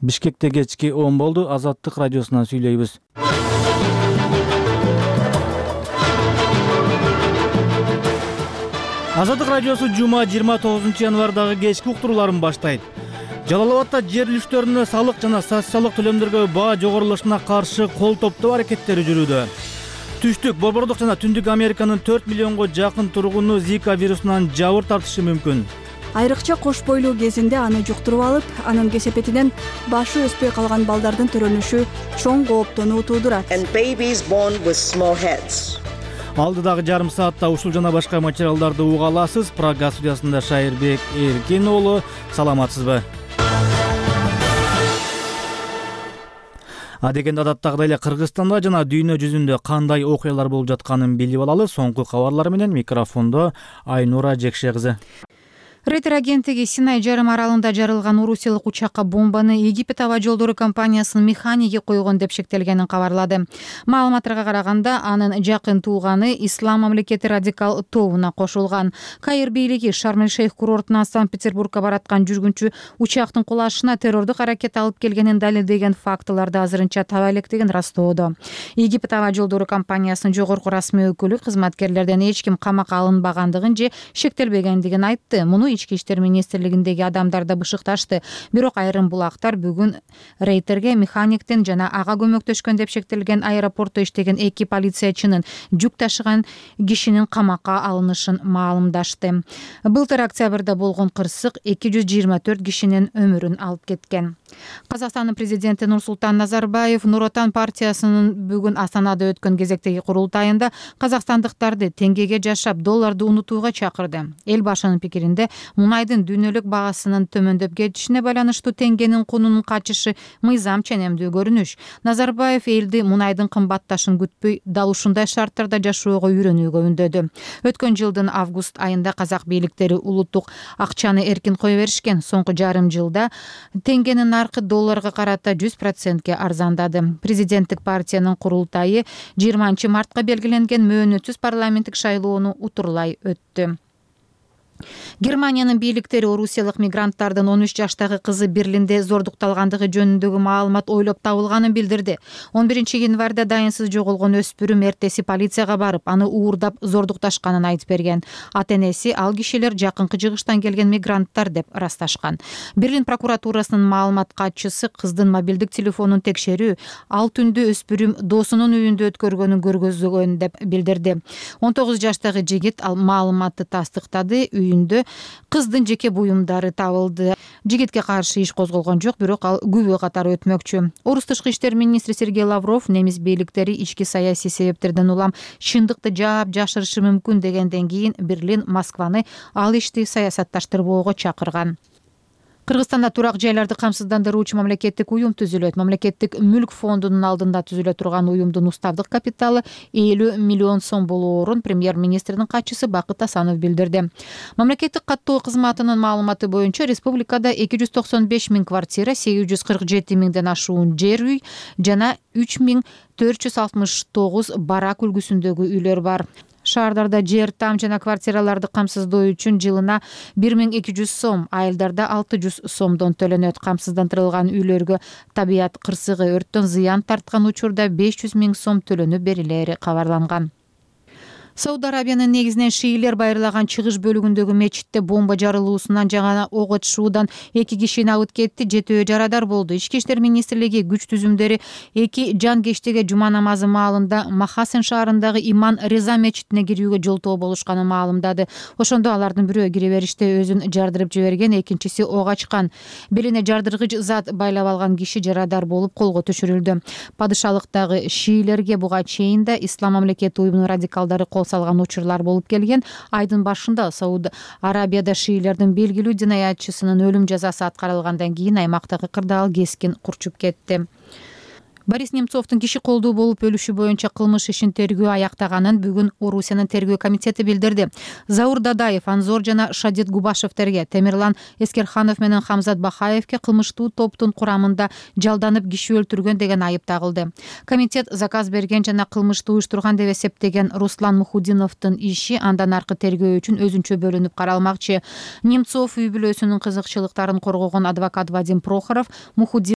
Бишкекте кечки 10 болду. Азаттык радиосунан сүйлөйбүз. Азаттык радиосу жума 29 январдагы кечки уктурууларын баштайт. Жалал Абадта жер үлүштөрүнө салык жана социалдык төлөмдөргө баа жогорулушуна каршы кол топтоо аракеттери жүрүүдө. Түштүк, Борбордук жана Түндүк Американын 4 миллионго жакын тургуну Зика вирусунан жабыр тартышы мүмкүн. Айрыкча кош бойлуу кезинде аны жуктуруп алып, анын кесепетинен башы өспөй калган балдардын төрөнүшү чоң кооптону туудурат. Алдыдагы жарым саатта ушул жана башка материалдарды уга аласыз. Прага студиясында Шайырбек Эркин уулу. Саламатсызбы? Адегенде адаттагыдай эле Кыргызстанда жана дүйнө жүзүндө кандай окуялар болуп жатканын билип алалы. Соңку кабарлар менен микрофондо Айнура Жекше кызы. Рейтер агенттиги Синай жарым аралында жарылган орусиялык учакка бомбаны Египет аба жолдору компаниясынын механиги койгон деп шектелгенин кабарлады. Маалыматтарга караганда, анын жакын тууганы Ислам мамлекети радикал тобуна кошулган. Каир бийлиги Шарм-эль-Шейх курортунан Санкт-Петербургга бараткан жүргүнчү учактын кулашына террордук аракет алып келгенин далилдеген фактыларды азырынча таба электигин ырастоодо. Египет аба жолдору компаниясынын жогорку расмий өкүлү кызматкерлерден эч ким камакка алынбагандыгын же шектелбегендигин айтты. Муну Ички иштер министрлигиндеги адамдар да бышыкташты. Бирок айрым булактар бүгүн Рейтерге механиктин жана ага көмөктөшкөн деп шектелген аэропортто иштеген 2 полициячынын жүк ташыган кишинин камакка алынышын маалымдашты. Былтыр октябрда болгон кырсык 224 кишинин өмүрүн алып кеткен. Казакстандын президенти Нурсултан Назарбаев Нур Отан партиясынын бүгүн Астанада өткөн кезектеги курултайында казакстандыктарды теңгеге жашап, долларды унутууга чакырды. Эл башынын пикиринде мунайдын дүйнөлүк багасынын төмөндөп кетишине байланыштуу теңгенин кунунун качышы мыйзам ченемдүү көрүнүш. Назарбаев элди мунайдын кымбатташын күтпөй, дал ушундай шарттарда жашоого үйрөнүүгө үндөдү. Өткөн жылдын август айында казак бийликтери улуттук акчаны эркин кое беришкен. Соңку жарым жылда теңгенин наркы долларга карата 100%ке арзандады. Президенттик партиянын курултайы 20 мартка белгиленген мөөнөтсүз парламенттик шайлоону утурлай өттү. Германиянын бийликтери орусиялык мигранттардын 13 жаштагы кызы Берлинде зордукталгандыгы жөнүндөгү маалымат ойлоп табылганын билдирди. 11 январда дайынсыз жоголгон өспүрүм эртеси полицияга барып, аны уурдап зордукташканын айтып берген. Ата-энеси ал кишилер жакынкы жыгыштан келген мигранттар деп ырасташкан. Берлин прокуратурасынын маалымат катчысы кыздын мобилдик телефонун текшерүү ал түндү өспүрүм досунун үйүндө өткөргөнүн көргөзгөн деп билдирди. 19 жаштагы жигит ал маалыматты тастыктады. Үйүндө кыздын жеке буюмдары табылды. Жигитке каршы иш козголгон жок, бирок ал күбө катары өтмөкчү. Орус тышкы иштер министри Сергей Лавров немис бийликтери ички саясий себептерден улам чындыкты жаап жашырышы мүмкүн дегенден кийин Берлин Москваны ал ишти саясатташтырбоого чакырган. Кыргызстанда турак жайларды камсыздандыруучу мамлекеттик уюм түзүлөт. Мамлекеттик мүлк фондунун алдында түзүлө турган уюмдун уставдык капиталы 50 миллион сом болоорун премьер-министрдин катчысы Бакыт Асанов билдирди. Мамлекеттик каттоо кызматынын маалыматы боюнча республикада 295 миң квартира, 847 миңден ашуун жер үй жана 3469 барак үлгүсүндөгү үйлөр бар. Шаардарда жер, там жана квартираларды камсыздоо үчүн жылына 1200 сом, айылдарда 600 сомдон төлөнөт. Камсыздандырылган үйлөргө табият кырсыгы, өрттөн зыян тарткан учурда 500 миң сом төлөнүп берилери кабарланган. Сауд Арабиянын негизинен шиилер байырлаган чыгыш бөлүгүндөгү мечитте бомба жарылуусунан жана ок атышуудан 2 кишини алып кетти, 7 жарадар болду. Ички иштер министрлиги күч түзүмдөрү 2 жанкештеге жума намазы маалында Махасен шаарындагы Иман Реза мечитине кирүүгө жолтоо болушканын маалымдады. Ошондо алардын бирөө кире бериште өзүн жардырып жиберген, экинчиси ок ачкан. Белине жардыргыч зат байлап алган киши жарадар болуп колго түшүрүлдү. Падышалыктагы шиилерге буга чейин да Ислам мамлекети уюмунун радикалдары салган учурлар болуп келген. Айдын башында Сауд Арабияда шиилердин белгилүү динаятчысынын өлүм жазасы аткарылгандан кийин аймактагы кырдаал кескин курчуп кетти. Борис Немцовдун киши колдуу болуп өлүшү боюнча кылмыш ишин тергөө аяктаганын бүгүн Орусиянын тергөө комитети билдирди. Заур Дадаев, Анзор жана Шадет Губашевтерге, Темирлан Эскерханов менен Хамзат Бахаевке кылмыштуу топтун курамында жалданып киши өлтүргөн деген айып тагылды. Комитет заказ берген жана кылмышты уюштурган деп эсептеген Руслан Мухудиновдун иши андан аркы тергөө үчүн өзүнчө бөлүнүп каралмакчы. Немцов үй бүлөсүнүн кызыкчылыктарын коргогон адвокат Вадим Прохоров